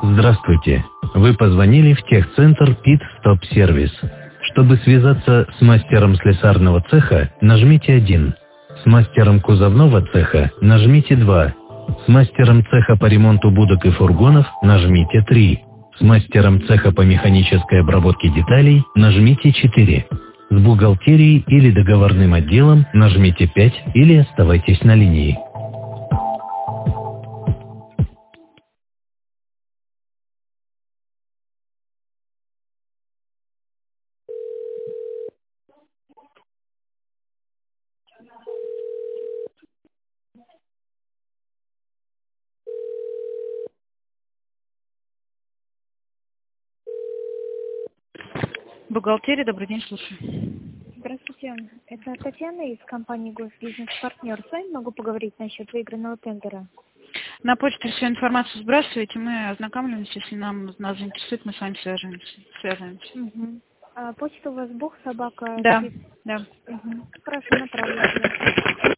Здравствуйте. Вы позвонили в техцентр Pit Stop Service. Чтобы связаться с мастером слесарного цеха, нажмите 1. С мастером кузовного цеха нажмите 2. С мастером цеха по ремонту будок и фургонов нажмите 3. С мастером цеха по механической обработке деталей нажмите 4. С бухгалтерией или договорным отделом нажмите 5 или оставайтесь на линии. Бухгалтерия, добрый день, слушаю. Здравствуйте, это Татьяна из компании «Госбизнес-партнер». С вами могу поговорить насчет выигранного тендера. На почту всю информацию сбрасывайте, мы ознакомливаемся, если нас заинтересует, мы с вами связываемся. Угу. А почта у вас бог, собака? Да, да. Угу. Хорошо, направлю.